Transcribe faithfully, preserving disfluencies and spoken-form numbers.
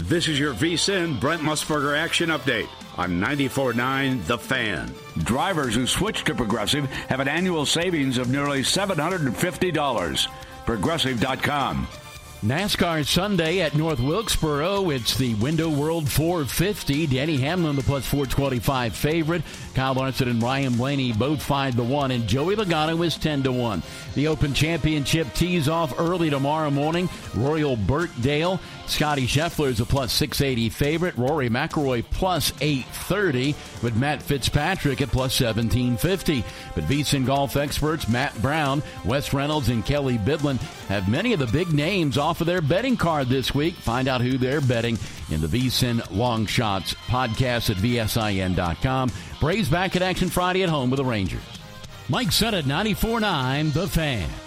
This is your VSiN Brent Musburger Action Update on ninety-four point nine The Fan. Drivers who switch to Progressive have an annual savings of nearly seven hundred fifty dollars. Progressive dot com. NASCAR Sunday at North Wilkesboro. It's the Window World four fifty. Danny Hamlin, the plus four twenty-five favorite. Kyle Larson and Ryan Blaney both five to one, and Joey Logano is ten to one. The Open Championship tees off early tomorrow morning. Royal Birkdale. Scotty Scheffler is a plus six eighty favorite. Rory McIlroy plus eight thirty, with Matt Fitzpatrick at plus seventeen fifty. But VSiN golf experts Matt Brown, Wes Reynolds, and Kelly Bidlin have many of the big names off of their betting card this week. Find out who they're betting in the VSiN Long Shots podcast at V S I N dot com. Braves back in action Friday at home with the Rangers. Mike Sennett, ninety-four point nine The Fan.